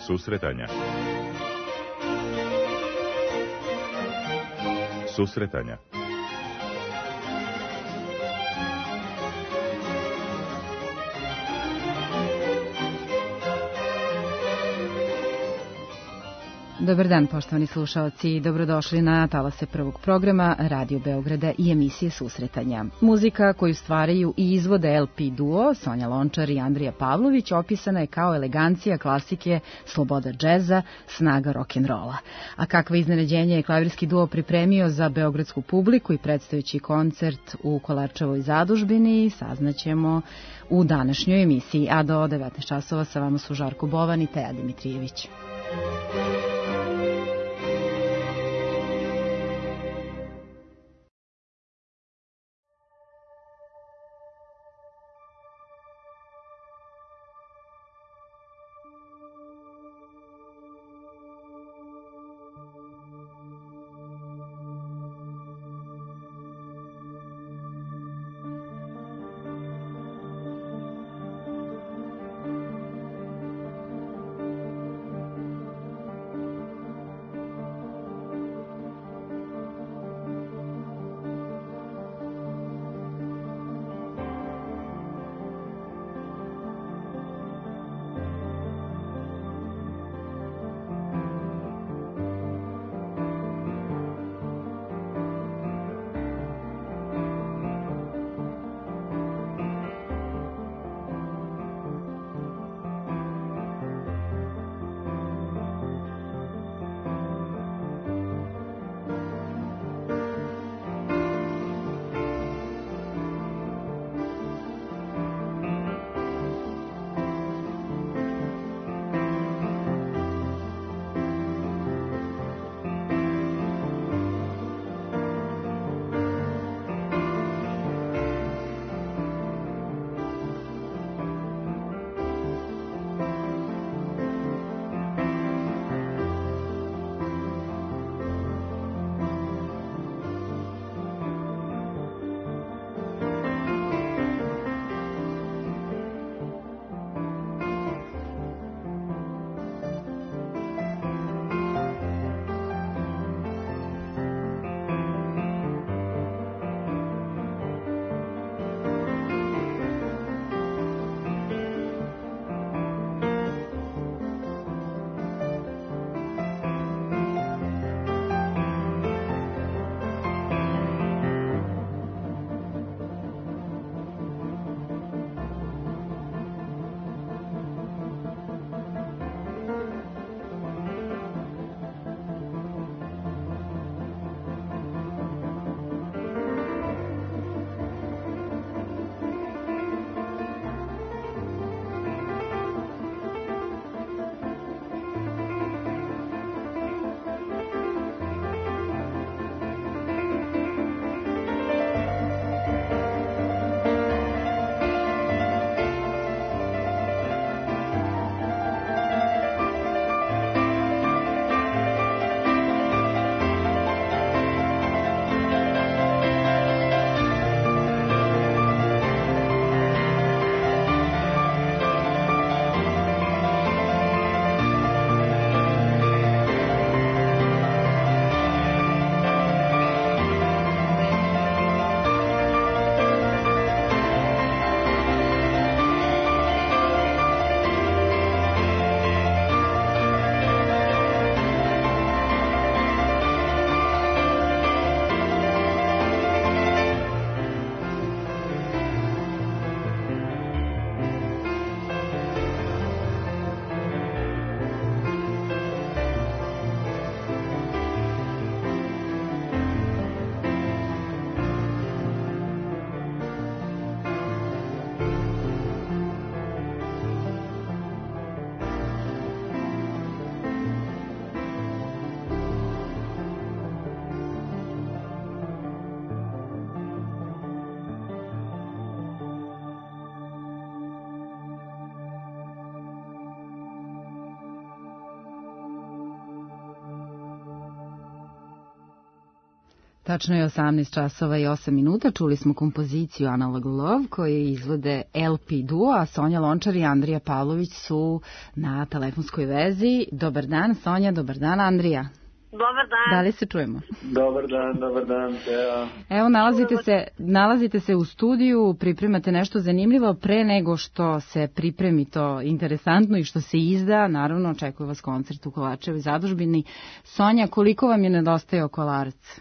Susretanja. Susretanja. Dobar dan, poštovani slušaoci, dobrodošli na talase prvog programa Radio Beograda i emisije Susretanja. Muzika koju stvaraju i izvode LP duo Sonja Lončar i Andrija Pavlović opisana je kao elegancija klasike, sloboda džeza, snaga rock'n'rolla. A kakva iznenađenje je klavirski duo pripremio za beogradsku publiku i predstavljajući koncert u Kolarčevoj zadužbini saznaćemo u današnjoj emisiji, a do 19 časova sa vama su Žarko Bovan i Teja Dimitrijević. Tačno je 18 časova i 8 minuta. Čuli smo kompoziciju Analog Love koju izvode LP Duo, a Sonja Lončar i Andrija Pavlović su na telefonskoj vezi. Dobar dan Sonja, dobar dan Andrija. Dobar dan. Da li se čujemo? Dobar dan. Evo, nalazite se u studiju, pripremate nešto zanimljivo pre nego što se pripremi to interesantno i što se izda. Naravno, očekuje vas koncert u Kolarčevoj zadužbini. Sonja, koliko vam je nedostajao Kolarac?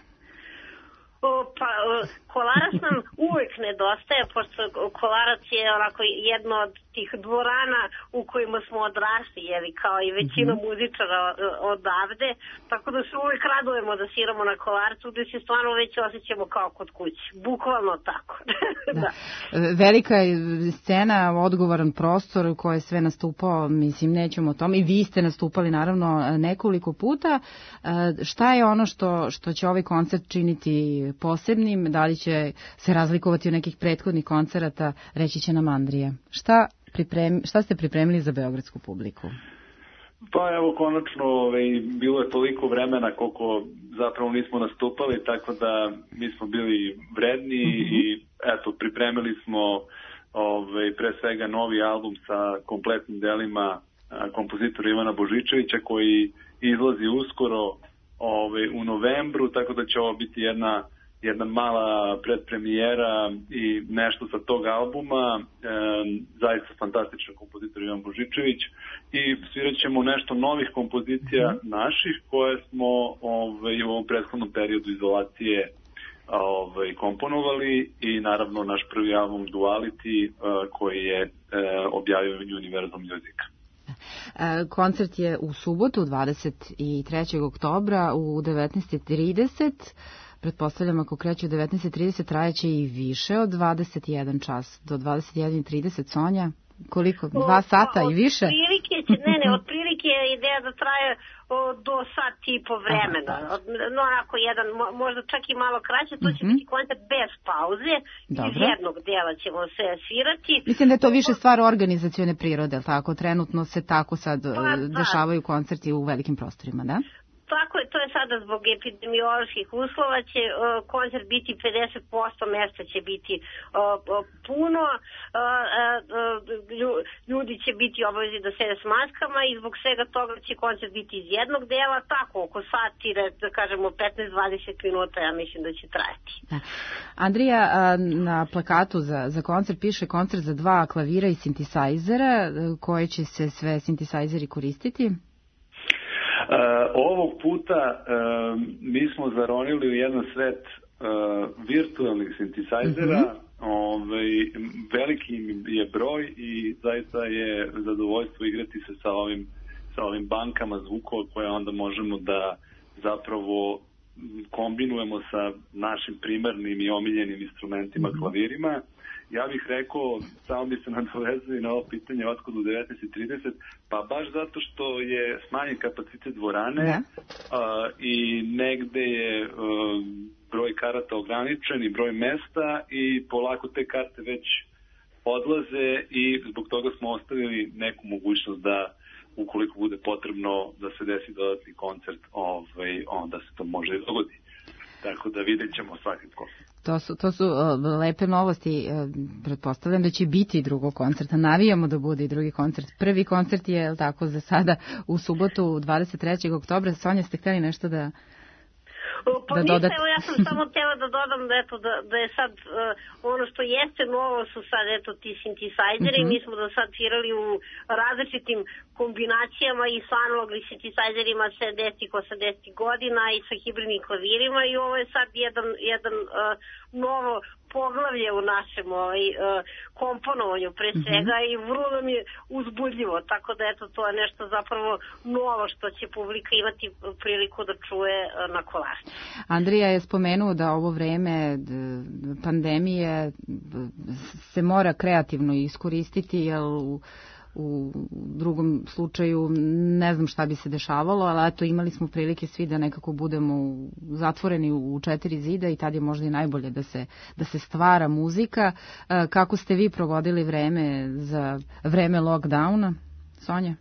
Kolarac nam uvek nedostaje, pošto Kolarac je onako jedno od tih dvorana u kojima smo odrasli, kao i većina muzičara odavde, tako da se uvek radujemo da sviramo na Kolarcu, gde se stvarno već osjećamo kao kod kuće, bukvalno tako. Da. Velika je scena, odgovoran prostor koji je sve nastupao, mislim, nećemo o tom, i vi ste nastupali naravno nekoliko puta. Šta je ono što će ovaj koncert činiti posebnim? Da li će se razlikovati od nekih prethodnih koncerata, reći će nam Andrija. Šta ste pripremili za beogradsku publiku? Pa evo, konačno bilo je toliko vremena koliko zapravo nismo nastupali, tako da mi smo bili vredni i eto, pripremili smo pre svega novi album sa kompletnim delima kompozitora Ivana Božičevića koji izlazi uskoro u novembru, tako da će ovo biti jedna mala predpremijera i nešto sa tog albuma, zaista fantastičan kompozitor Ivan Božičević, i svirat ćemo nešto novih kompozicija naših koje smo u ovom prethodnom periodu izolacije komponovali, i naravno naš prvi album Duality koji je objavio Universal Music. Koncert je u subotu 23. oktobra u 19:30. Pretpostavljam, ako kreće u 19:30, trajeće i više od 21 čas, do 21:30, Sonja? Koliko? 2 sata i više? Otprilike je ideja da traje do sat i po vremena. No, onako jedan, možda čak i malo kraće, to će biti koncert bez pauze. Iz jednog dela ćemo se svirati. Mislim da je to više stvar organizacione prirode, tako? Trenutno se tako sad dešavaju koncerti u velikim prostorima, da? Tako je, to je sada zbog epidemioloških uslova, će koncert biti 50%, mesta će biti puno, ljudi će biti obavezni da sede s maskama i zbog svega toga će koncert biti iz jednog dela, tako oko sati, da kažemo 15-20 minuta, ja mislim da će trajati. Da. Andrija, na plakatu za koncert piše koncert za 2 klavira i sintisajzera, koje će se sve sintisajzeri koristiti? Ovog puta mi smo zaronili u jedan svet virtualnih sintisajzera. Veliki je broj i zaista je zadovoljstvo igrati se sa ovim bankama zvukova koje onda možemo da zapravo kombinujemo sa našim primarnim i omiljenim instrumentima, klavirima. Ja bih rekao, samo bi se nadovezali na ovo pitanje otkud u 19:30, pa baš zato što je smanjen kapacitet dvorane i negde je broj karata ograničen i broj mesta i polako te karte već odlaze, i zbog toga smo ostavili neku mogućnost da ukoliko bude potrebno da se desi dodatni koncert, onda se to može i dogodi. Tako da vidjet ćemo svakako. To su lepe novosti. Pretpostavljam da će biti drugog koncerta. Navijamo da bude i drugi koncert. Prvi koncert je, tako, za sada u subotu 23. oktobra. Sonja, ste htjeli nešto da dodate? Ja sam samo htjela da dodam da je sad ono što jeste novo su sad ti sintisajzeri. Mi smo do sad svirali u različitim kombinacijama i sa analognim sintisajzerima 70-ih, 80-ih godina i sa hibridnim klavirima, i ovo je sad jedan novo poglavlje u našem komponovanju pre svega, i vrlo nam je uzbudljivo, tako da to je nešto zapravo novo što će publika imati priliku da čuje na Kolarcu. Andrija je spomenuo da ovo vreme pandemije se mora kreativno iskoristiti, jer u drugom slučaju ne znam šta bi se dešavalo, ali eto, imali smo prilike svi da nekako budemo zatvoreni u 4 zida i tad je možda i najbolje da se stvara muzika. Kako ste vi provodili vreme za vreme lockdowna, Sonja?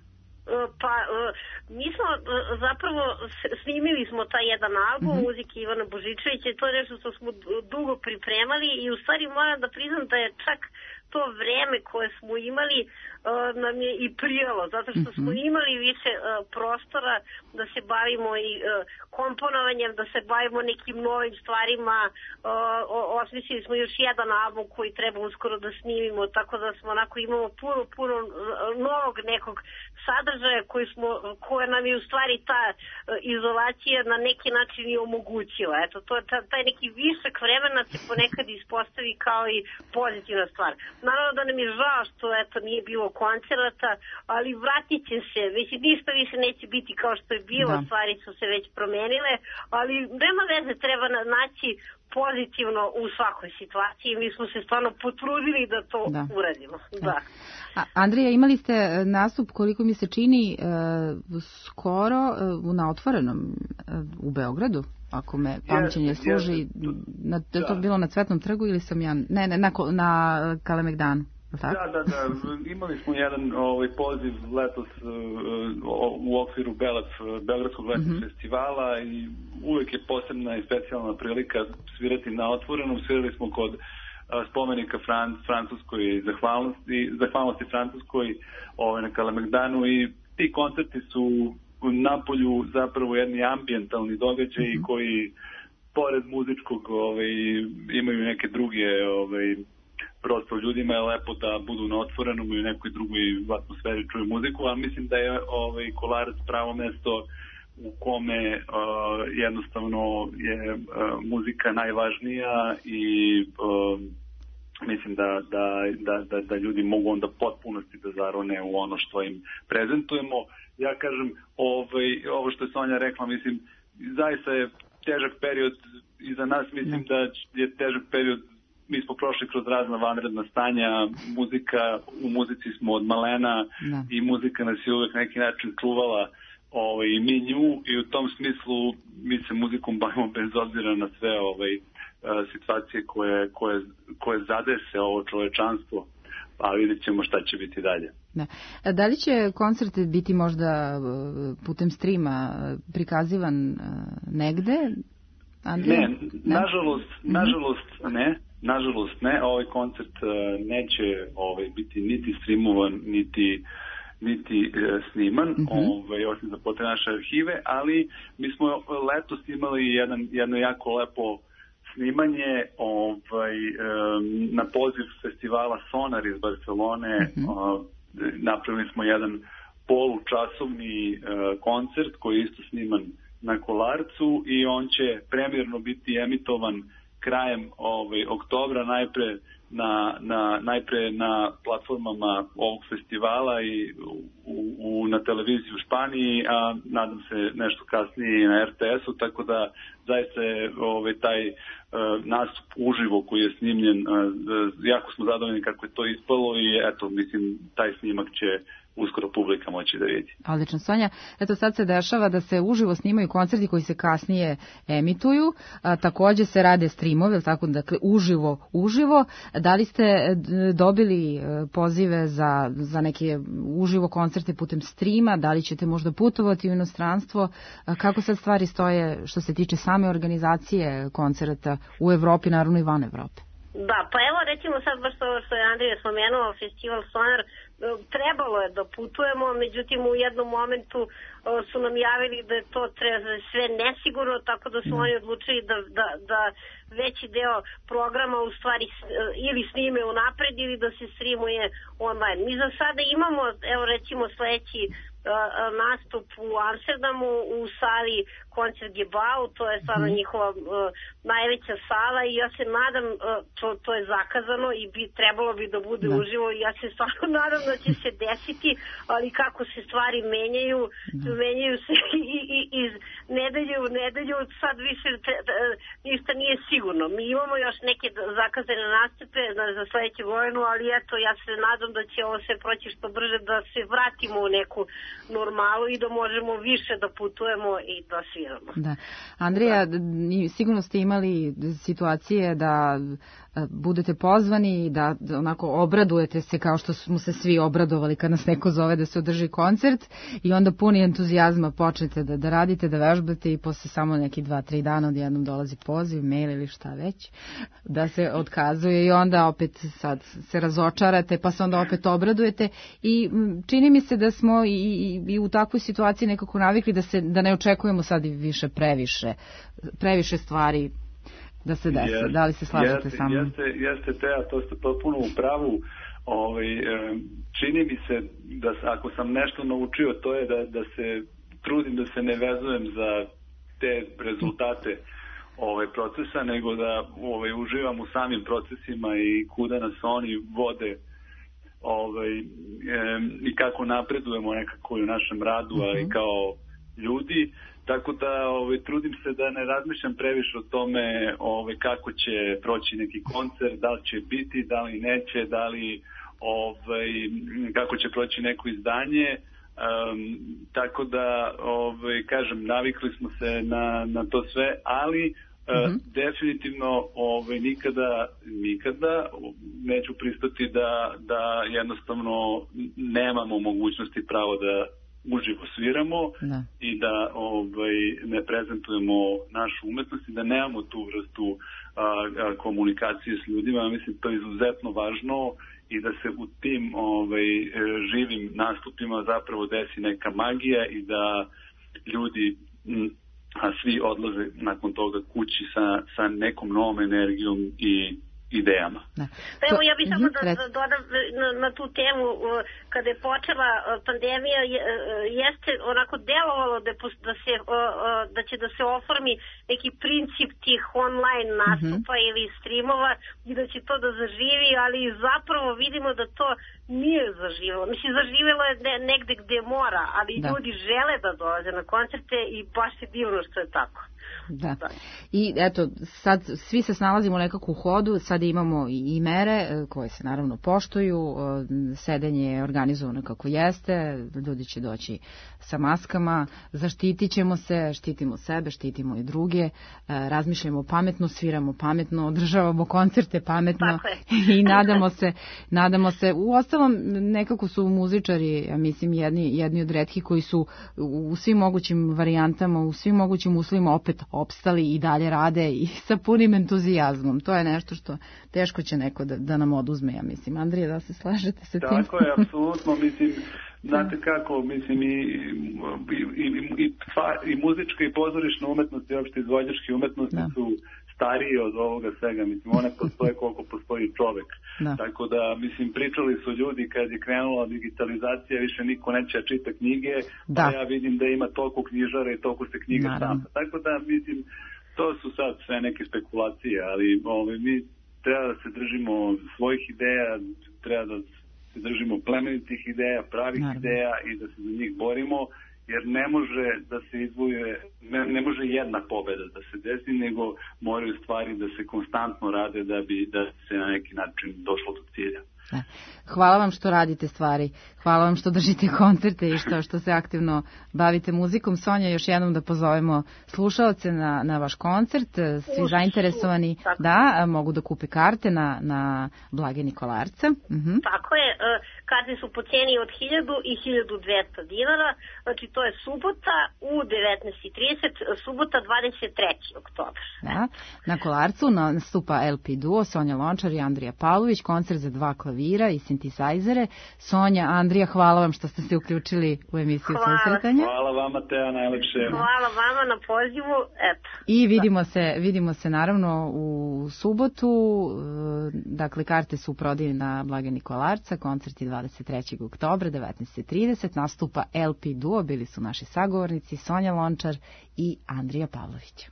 Pa, mi smo zapravo snimili smo taj jedan album muzike Ivana Božičevića i to je nešto što smo dugo pripremali i u stvari moram da priznam da je čak to vreme koje smo imali nam je i prijalo, zato što smo imali više prostora da se bavimo i komponovanjem, da se bavimo nekim novim stvarima, osmislili smo još jedan album koji treba uskoro da snimimo, tako da smo onako imamo puno novog nekog sadržaja koje nam je u stvari ta izolacija na neki način i omogućila. Eto, to je taj neki višak vremena se ponekad ispostavi kao i pozitivna stvar. Naravno da nam je žao što eto nije bilo koncerata, ali vratit će se. Mislim, ništa više neće biti kao što je bilo, stvari su se već promenile, ali nema veze, treba naći pozitivno u svakoj situaciji. Mi smo se stvarno potrudili da to uradimo. Da. Andrija, imali ste nastup, koliko mi se čini, skoro na Otvorenom u Beogradu, ako me pamćenje služi. Je to bilo na Cvetnom trgu ili sam ja... Ne, na Kalemegdanu. Da, imali smo jedan poziv letos u okviru Beogradskog letnog festivala i uvek je posebna i specijalna prilika svirati na Otvorenom. Svirali smo kod spomenika Francuskoj, zahvalnosti Francuskoj na Kalemegdanu i ti koncerti su u napolju zapravo jedni ambijentalni događaji koji pored muzičkog imaju neke druge prosto ljudima je lepo da budu na Otvorenom i u nekoj drugoj atmosferi čuju muziku, ali mislim da je Kolarac pravo mesto u kome jednostavno je muzika najvažnija i mislim da ljudi mogu onda potpunosti da zarone u ono što im prezentujemo. Ja kažem, ovo što je Sonja rekla, mislim, zaista je težak period iza nas, mislim da je težak period. Mi smo prošli kroz razna vanredna stanja, u muzici smo od malena i muzika nas je uvek neki način čuvala i mi nju i u tom smislu mi se muzikom bavimo bez obzira na sve situacije koje zadese ovo čovečanstvo, pa vidjet ćemo šta će biti dalje. Da li će koncert biti možda putem streama prikazivan negde? Ne, nažalost ne. Ovaj koncert neće biti niti streamovan, niti sniman, osim za potrebe naše arhive, ali mi smo letos imali jedno jako lepo snimanje na poziv festivala Sonar iz Barcelone. Napravili smo jedan polučasovni koncert koji je isto sniman na Kolarcu i on će premijerno biti emitovan krajem oktobra, najpre na platformama ovog festivala i na televiziji u Španiji, a nadam se nešto kasnije i na RTS-u, tako da zaista je taj nastup uživo koji je snimljen, jako smo zadovoljni kako je to ispalo i eto, mislim, taj snimak će uskoro publika moći da vidi. Odlično, Sonja. Eto sad se dešava da se uživo snimaju koncerti koji se kasnije emituju. Takođe se rade streamovi, tako dakle uživo. Da li ste dobili pozive za neke uživo koncerte putem streama? Da li ćete možda putovati u inostranstvo? Kako sad stvari stoje što se tiče same organizacije koncerta u Evropi, naravno i van Evrope? Da, pa evo recimo sad baš to što je Andrija spomenuo, festival Sonar, trebalo je da putujemo, međutim u jednom momentu su nam javili da je to sve nesigurno, tako da su oni odlučili da veći deo programa u stvari ili snime unapred ili da se streamuje online. Mi za sada imamo, evo recimo sledeći nastup u Amsterdamu u sali Koncert Gebau, to je stvarno njihova najveća sala i ja se nadam, to je zakazano i trebalo bi da bude uživo i ja se stvarno nadam da će se desiti, ali kako se stvari menjaju se i iz nedelje u nedelju, sad više ništa nije sigurno. Mi imamo još neke zakazane nastupe za sledeću godinu, ali eto, ja se nadam da će ovo sve proći što brže, da se vratimo u neku normalu i da možemo više da putujemo i da sviramo. Da. Andrija, sigurno ste imali situacije da budete pozvani i da onako obradujete se kao što smo se svi obradovali kad nas neko zove da se održi koncert i onda puni entuzijazma počnete da radite, da vežbate i posle samo neki 2-3 dana odjednom dolazi poziv, mail ili šta već, da se otkazuje i onda opet sad se razočarate pa se onda opet obradujete i čini mi se da smo i u takvoj situaciji nekako navikli da ne očekujemo sad i više previše stvari da se desi. Da li se slažete sa mnom? Jeste, Teja, to ste potpuno u pravu. Čini mi se da ako sam nešto naučio, to je da se trudim da se ne vezujem za te rezultate procesa, nego da uživam u samim procesima i kuda nas oni vode i kako napredujemo nekako u našem radu, a i kao ljudi. Tako da trudim se da ne razmišljam previše o tome kako će proći neki koncert, da li će biti, da li neće, da li kako će proći neko izdanje. Tako da kažem, navikli smo se na to sve, ali definitivno nikada neću pristati da jednostavno nemamo mogućnosti pravo da uživo sviramo i da ne prezentujemo našu umetnost i da nemamo tu vrstu komunikacije s ljudima. Mislim, to je izuzetno važno i da se u tim živim nastupima zapravo desi neka magija i da ljudi svi odlaze nakon toga kući sa nekom novom energijom i idejama. Evo, ja bih samo da dodam na tu temu, kada je počela pandemija, jeste onako delovalo da će da se oformi neki princip tih online nastupa ili streamova i da će to da zaživi, ali zapravo vidimo da to nije zaživelo. Mislim, zaživelo je negde gde mora, ali ljudi žele da dolaze na koncerte i baš je divno što je tako. Da. I eto, sad svi se snalazimo nekako u hodu, sad imamo i mere koje se naravno poštuju, sedenje je organizovano kako jeste, ljudi će doći sa maskama, zaštitit ćemo se, štitimo sebe, štitimo i druge, razmišljamo pametno, sviramo pametno, održavamo koncerte pametno i nadamo se, uostalom nekako su muzičari, ja mislim, jedni od retkih koji su u svim mogućim varijantama, u svim mogućim uslovima opet opstali i dalje rade i sa punim entuzijazmom. To je nešto što teško će neko da nam oduzme, ja mislim. Andrija, da se slažete sa tim? Tako je, apsolutno, mislim, znate kako, mislim, i muzička i pozorišna umetnost i opšte izvođačke umetnosti su stariji od ovoga svega, mislim, one postoje koliko postoji čovek. Tako da, mislim, pričali su ljudi kad je krenula digitalizacija, više niko neće čita knjige, pa ja vidim da ima toliko knjižara i toliko se knjiga štampa. Tako da, mislim, to su sad sve neke spekulacije, ali mi treba da se držimo svojih ideja, treba da se držimo plemenitih ideja, pravih ideja i da se za njih borimo, jer ne može da se izvojuje, ne može jedna pobeda da se desi, nego moraju stvari da se konstantno rade da se na neki način došlo do cilja. Hvala vam što radite stvari, hvala vam što držite koncerte i što se aktivno bavite muzikom. Sonja, još jednom da pozovemo slušaoce na vaš koncert, svi zainteresovani mogu da kupe karte na Blage Nikolarca. Tako je, karte su po ceni od 1000 i 1200 dinara, znači to je subota u 19:30, subota 23. oktober. Na Kolarcu nastupa LP duo Sonja Lončar i Andrija Pavlović, koncert za 2 klavira i sintisajzere. Sonja, Andrija, hvala vam što ste se uključili u emisiju Susretanja. Hvala vama, Teja, najlepše. Hvala vama na pozivu. I vidimo se naravno u subotu. Dakle, karte su u prodaji na Blage Nikolarca, koncert je 23. oktobra, 19:30. Nastupa LP duo, bili su naši sagovornici Sonja Lončar i Andrija Pavlović.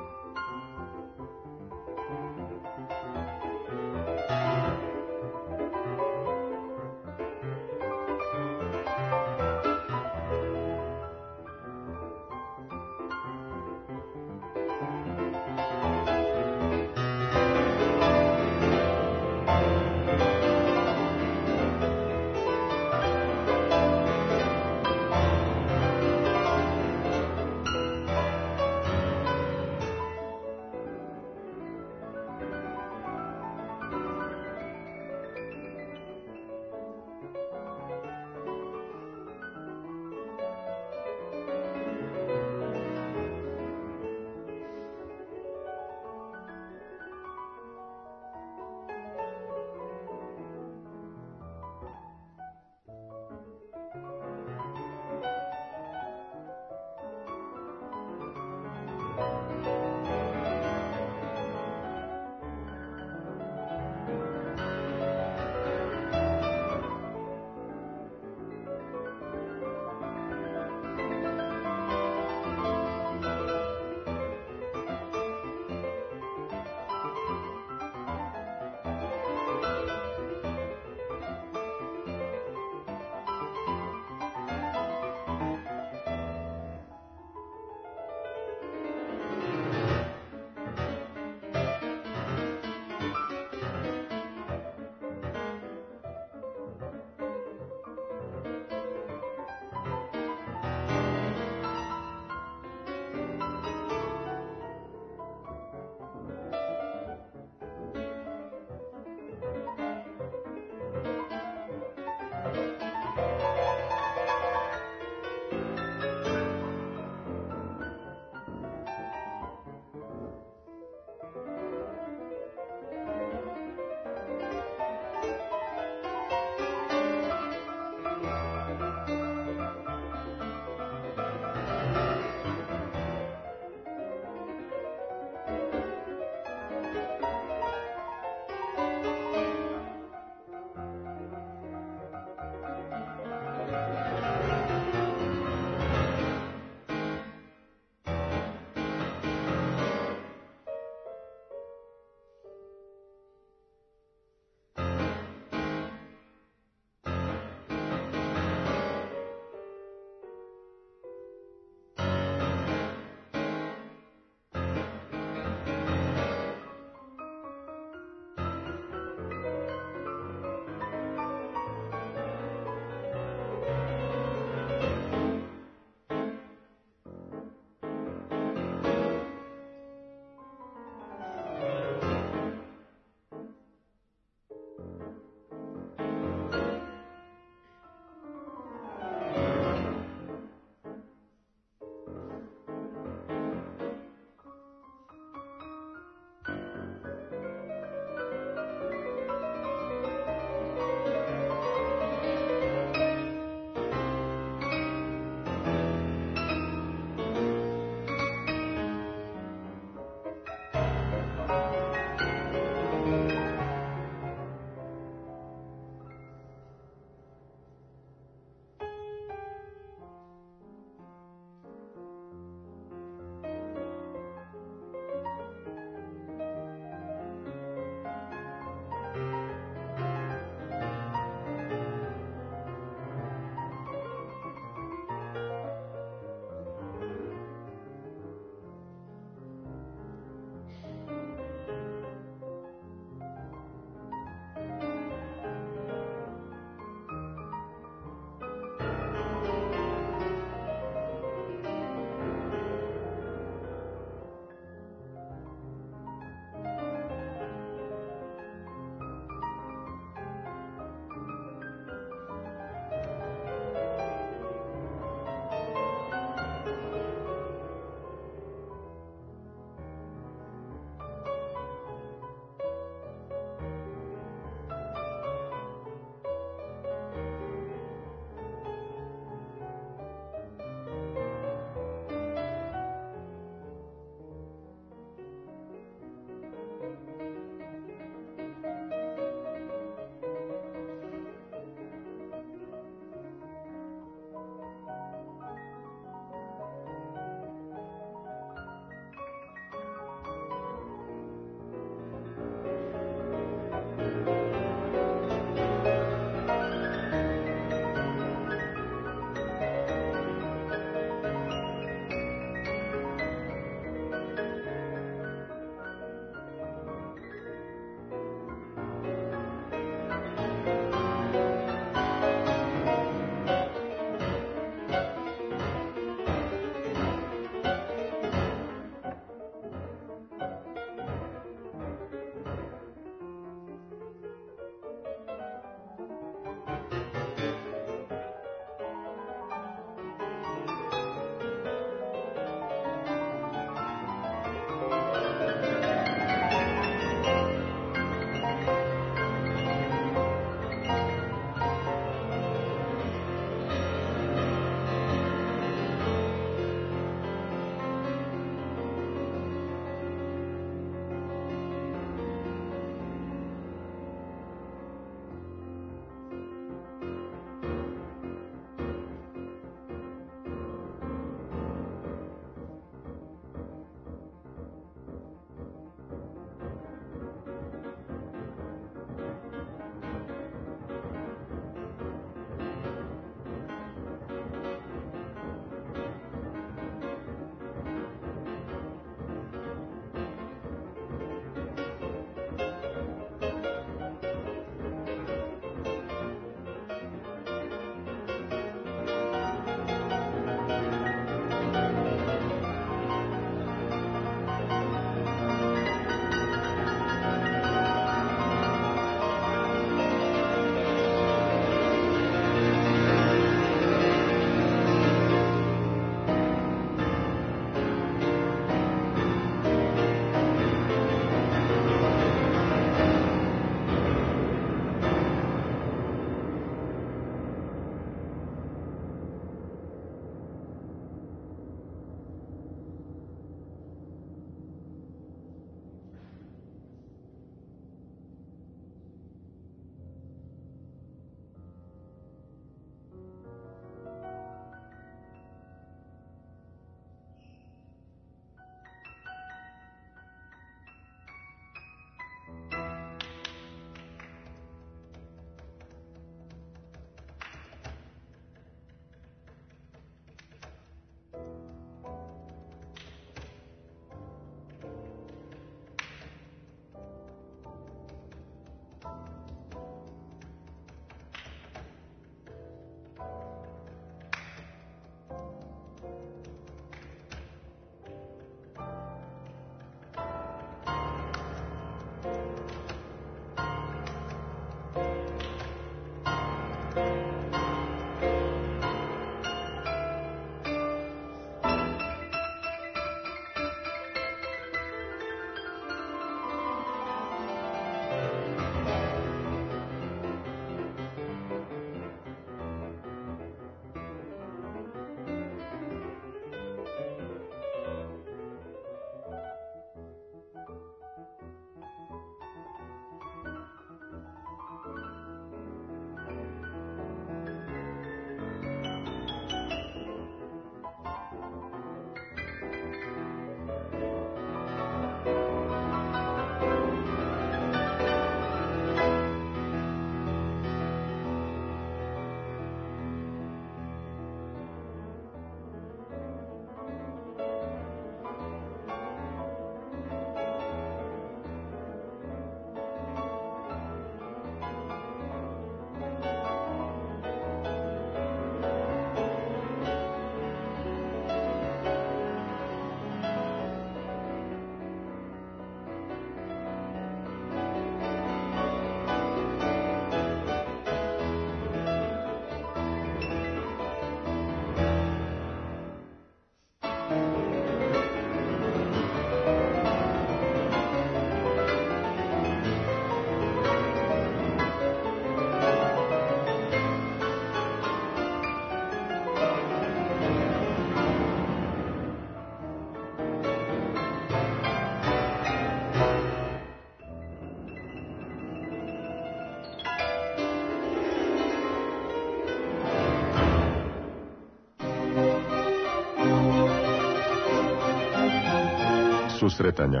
Susretanja.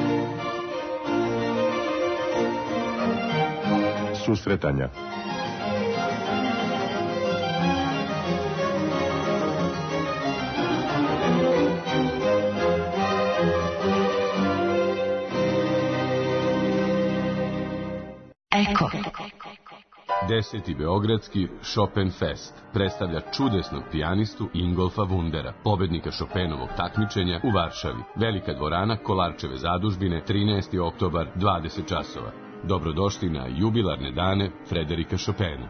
Susretanja. Eko. 10. Beogradski Chopin Fest predstavlja čudesnog pijanistu Ingolfa Wundera, pobednika Chopinovog takmičenja u Varšavi. Velika dvorana Kolarčeve zadužbine, 13. oktobar, 20 časova. Dobrodošli na jubilarne dane Frederika Chopina.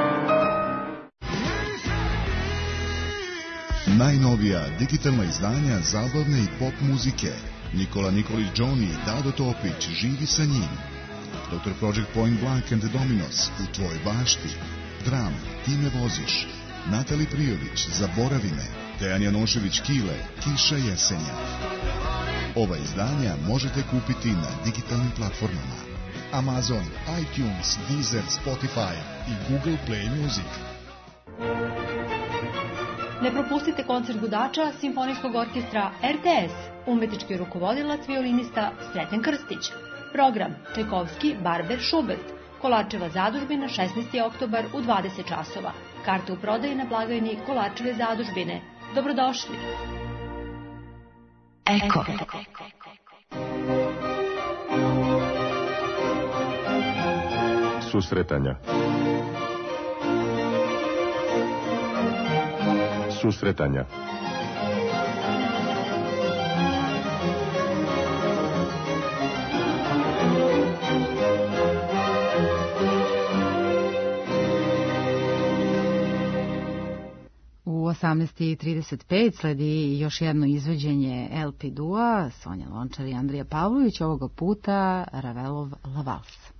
Najnovija digitalna izdanja zabavne i pop muzike. Nikola Nikolić Johnny i Dado Topić živi sa njim. Dr. Project Point Blank and the Dominos, U tvojoj bašti. Dram, Ti me voziš. Natali Prijović, Zaboravi me. Dejan Janošević Kile, Kiša jesenja. Ova izdanja možete kupiti na digitalnim platformama Amazon, iTunes, Deezer, Spotify i Google Play Music. Ne propustite koncert budača Simfonijskog orkestra RTS, umetnički rukovodilac violinista Sreten Krstić. Program Čajkovski, Barber, Schubert, Kolarčeva zadužbina, 16. oktobar u 20 časova. Karte u prodaji na blagajni Kolarčeve zadužbine. Dobrodošli. Eko. Susretanja. Susretanja. U 18:35 sledi još jedno izvođenje LP Dua, Sonja Lončar i Andrija Pavlović, ovoga puta Ravelov La Valse.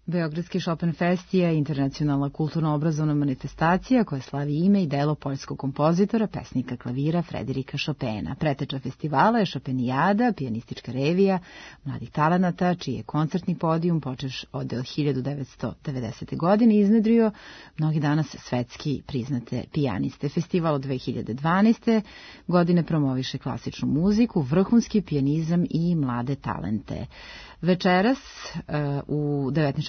Beogradski Chopin Fest je internacionalna kulturno-obrazovna manifestacija koja slavi ime i delo poljskog kompozitora, pesnika klavira Frederika Chopina. Preteča festivala je Chopinijada, pijanistička revija mladih talenata, čiji je koncertni podijum počeš od 1990. godine iznedrio mnogi danas svetski priznate pijaniste. Festival od 2012. godine promoviše klasičnu muziku, vrhunski pijanizam i mlade talente. Večeras u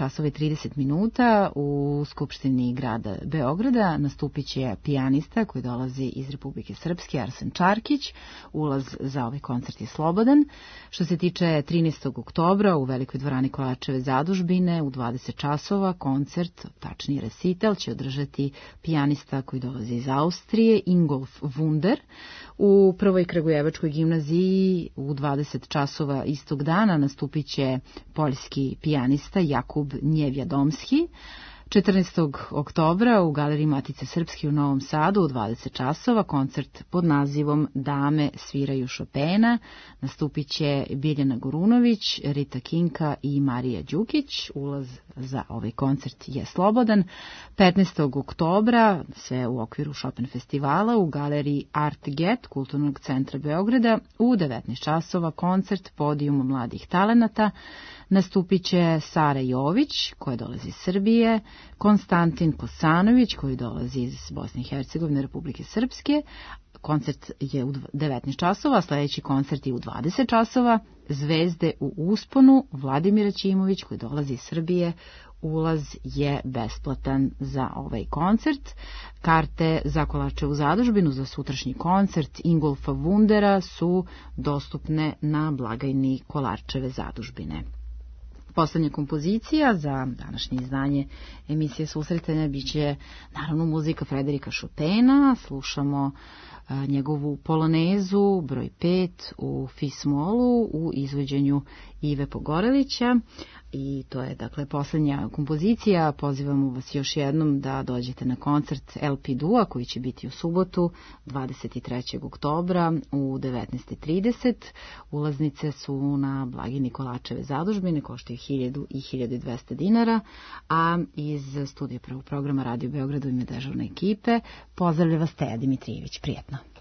19:30 u Skupštini grada Beograda nastupit će pijanista koji dolazi iz Republike Srpske, Arsen Čarkić. Ulaz za ovaj koncert je slobodan. Što se tiče 13. oktobra u Velikoj dvorani Kolarčeve zadužbine u 20 časova koncert, tačniji recital, će održati pijanista koji dolazi iz Austrije, Ingolf Wunder. U Prvoj Kragujevačkoj gimnaziji u 20 časova istog dana nastupit će poljski pijanista Jakub Njevjadomski. 14. oktobra u Galeriji Matice Srpske u Novom Sadu u 20 časova koncert pod nazivom Dame sviraju Chopina. Nastupit će Biljana Gorunović, Rita Kinka i Marija Đukić. Ulaz za ovaj koncert je slobodan. 15. oktobra, sve u okviru Chopin festivala, u Galeriji Art Get Kulturnog centra Beograda u 19 časova koncert Podijum mladih talenata. Nastupit će Sara Jović, koja dolazi iz Srbije, Konstantin Kosanović, koji dolazi iz Bosne i Hercegovine, Republike Srpske. Koncert je u 19 časova, a sledeći koncert je u 20 časova. Zvezde u usponu, Vladimir Ćimović, koji dolazi iz Srbije. Ulaz je besplatan za ovaj koncert. Karte za Kolarčevu zadužbinu za sutrašnji koncert Ingolfa Wundera su dostupne na blagajni Kolarčeve zadužbine. Poslednja kompozicija za današnje izdanje emisije Susretanja biće naravno muzika Frederika Chopina. Slušamo njegovu polonezu broj 5 u Fis-molu u izvođenju Ive Pogorelića. I to je dakle poslednja kompozicija. Pozivamo vas još jednom da dođete na koncert LP Duo koji će biti u subotu 23. oktobra u 19:30. Ulaznice su na blagini Kolarčeve zadužbine, koštaju 1000 i 1200 dinara, a iz studija prvog programa Radio Beograda u ime dežurne ekipe pozdravlja vas Teja Dimitrijević. Prijetno.